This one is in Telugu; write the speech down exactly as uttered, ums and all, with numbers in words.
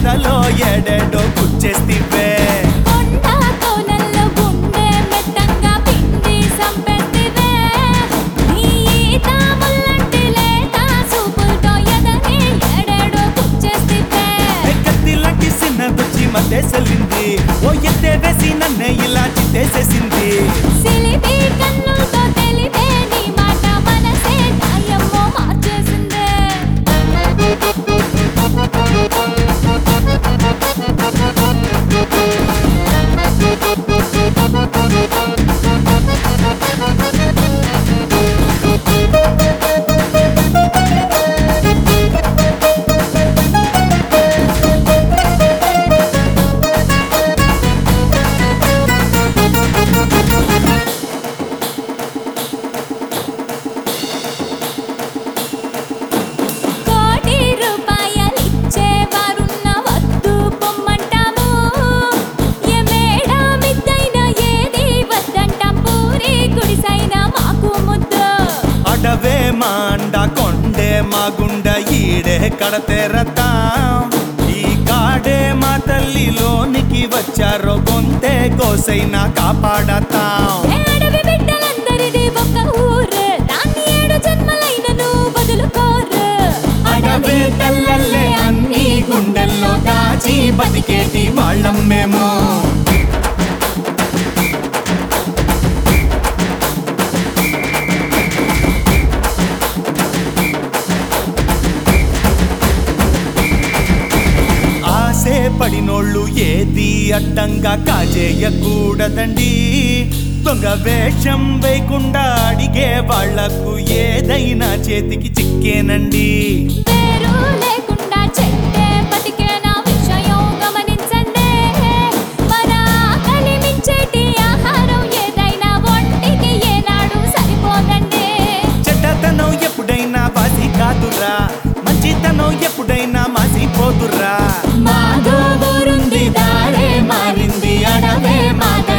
గుండెలలో ఏడేడో గుచ్చేస్తివే మధ్యసలింది ఓ ఎత్తే వేసి నన్నే ఇలా చిత్తేసేసింది సిలిపి కన్నులతో తెలిపే నీ మాట మనసే నాయమ్మో మార్చేసిందే మాండ కొండే మా గుండ ఈడే కడతెరతా ఈ కాడే మా తల్లిలోనికి వచ్చారో గొంతే కోసైనా కాపాడతాం అడవి బిడ్డలందరిది ఒక ఊరు రాని ఏడు జన్మలైనను వదులుకోరు అడవి తల్లల్లే అన్ని గుండెల్లో దాచి బతికేటి వాళ్ళం మేము పడినోళ్ళు ఏది అడ్డంగా కాజేయకూడదండి దొంగ వేషం వేయకుండా అడిగే వాళ్లకు ఏదైనా చేతికి చిక్కేనండి పేరు లేకుండా చెట్టే బతికేనా విషయం గమనించండి మన ఆకలి మించేటి ఆహారం ఏదైనా ఒంటికి ఏనాడు సరిపోదండి చెడ్డతనం ఎప్పుడైనా బాసి కాదురా మంచితనం ఎప్పుడైనా మాసిపోతురా మాదో ఊరుంది దారే మారింది అడవే మాది